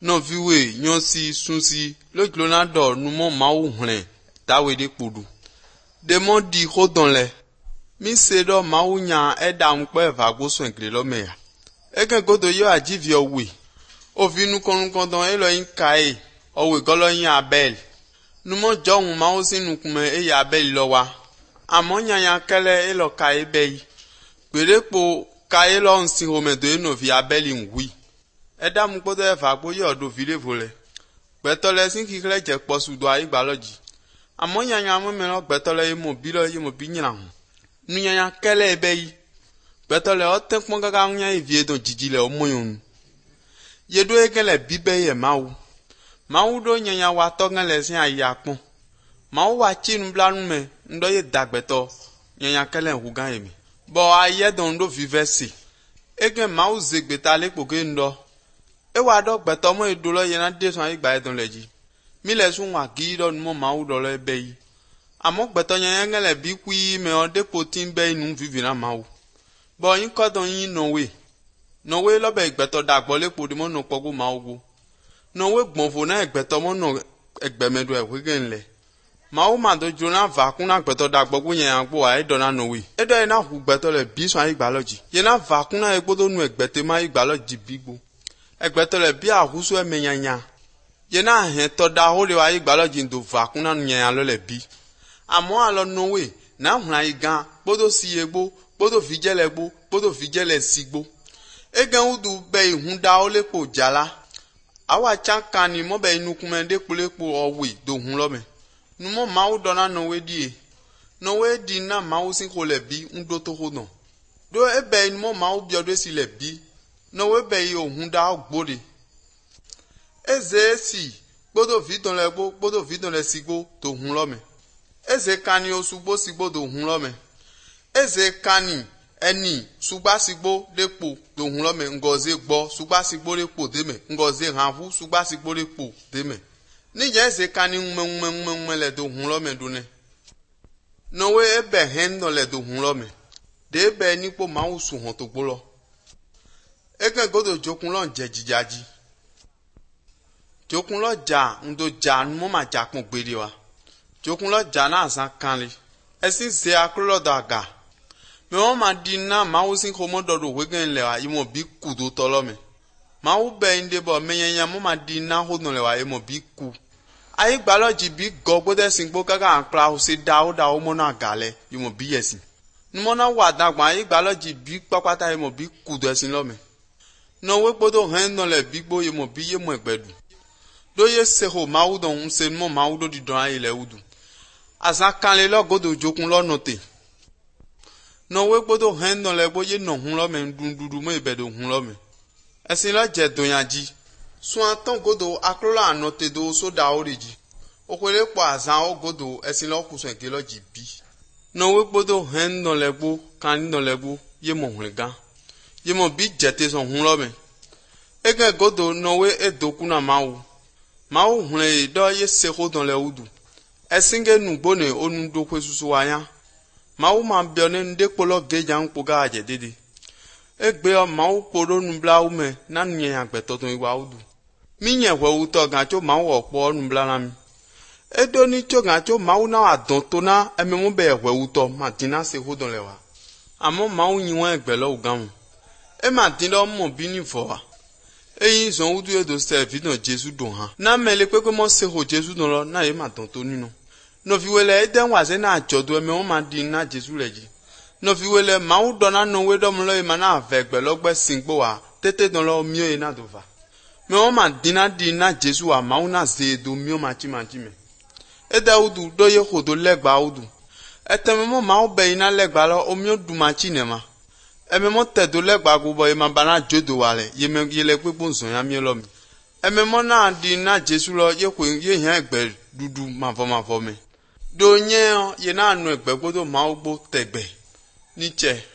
no viwe nyonsi sunsi le glonado numo mawu hlen tawe de podu demo di hodonle mi se do mawu nya edam pe vago so egle lo meya egen godo yo ajivio we ovinu konukondon elo yin kai owe golo yin abel numo johun mawu sinu kume e ya abel lo wa amonya ya kele elo kai bei perepo kai lo nsi homedo eno vi abel nwi edam gbodo e vago yo do vile vole betole sin kikle je posu do ayi gbaloji amonya nya mo me lo betole imo bilo imo binyina ho nunya ya kele bei betole o te pon gaga nya evie do jijile omoyun yedo ekele bibe ye mawu do nya wa to ngale sin aya pon mawu wa chinu blanu me ndo ye dagbeto nya kele hugan emi bo aye don do vivesi egen mawu zegbeta lepo ke ndo e wa do gbeto mo idolo ye na de so ayi gba edon leji mi le sun wa gi do mo mawu do lo ebe yi amo gbeto nya ngele bi kwi me o de potin be inu vivi na mawu bo yin ko don yin no we lo be gbeto dagbo lepo de mo no pogo mawu no we gbonfo na gbeto mo no egbemedo e wegen le mawu ma do jona va kun na gbeto dagbo gun yen agbo ai do na no we e do na hu gbeto le bi so ayi gbaloji ye na va kun na egbodo nu egbete ma ayi gbaloji bigbo egbeto le bi ahusu emenyanya ye na he to da ho le ayi gbaloji ndo va kun na nya lo le bi amo alo no we na hu ayi gan bodo si egbo bodo fijele egbo bodo fijele sigbo egen udu be ihun da o lepo jala awa chankani mo be inukume de kulepo owe do hun lo me numo mawu dona no we di na mawu sin ko le bi ndo to ho no do ebe numo mawu bi odo si le bi no we be yi ohun da ogbode eze si bodo vidon le gbo bodo vidon le sigbo to hun lo me eze kani osugbo sigbo do hun lo me eze kani eni sugba sigbo depo do hun lo me ngoze gbo sugba sigbo depo de me ngoze hanfu sugba sigbo depo de me ni je eze kani nme le do hun lo me do ne no we ebe hen no le do hun lo me de be ni po mawu su hon to gbo lo egen godo jokun lo jejijaji jokun lo ja ndo ja mo ma ja pon gbere wa jokun lo ja na asan kanle esin se akro daga me won ma di na mawu sin ko mo dodo wegen le wa imo bi ku do to lo me mawu be inde bo menyanya mo ma di na ho no le wa imo bi ku ayi gbaloji bi go gbode sin gbo gaga anpla o se da o mo na gale imo bi yesin numo na wa dagba ayi gbaloji bi papata imo bi ku do sin lo me no we gbodo hen no le bi gbo imo bi ye mo egbedu do ye se ho mawu don se mo mawu do di don ayi le udu asan kan le lo godo jokun lo note no we gbodo hen no le gbo ye no hun lo me ndundudu mo ibedo hun lo me esin lo je donyaji so aton godo akrola anote do so da oriji okwere po asan o godo esin lo kuso ege lo ji bi no we gbodo hen no le gbo kan no le gbo ye mo hun gan ye mo bi jete so hun lo me ege godo no we edoku na mawu hun e do ye se ho don le udu esinge nugbo ne onu do kwesusu anya mawu ma bi one nde polo geja npo ga aje dede egbe o mawu poro nu bla ume na nye agbeto ton iwa udu mi nye we uto gan cho mawu opo nu bla na mi edo ni cho gan cho mawu na adon to na eme mo be we uto ma dina se ho don le wa amo mawu yin won egbe lo ugan e ma din lo mo bi ni fo wa eyin zon udu edo se vidon Jesu don han na mele pe mo se ho Jesu don lo na e ma don to ninu no fi wele eden wa se na jodo eme won ma di na Jesu leji no fi wele mawu dona no we do mo lo e ma na ve gbe logbe singbo wa tete don lo mi o e na do va me won ma di na Jesu wa mawu na ze do mi o ma chi me eda udu do ye hodo legba udu eteme mo mawu be ina legba lo o mi o du ma chi ne ma eme mo tedo legba gubo e ma bana jodo wale ye me ye le pepo nson ya mi lo mi eme mo na di na Jesu lo ye ko ye yan egbe dudu ma fo me do nye ye na anu egbe gbodo mawu gbo tegbe niche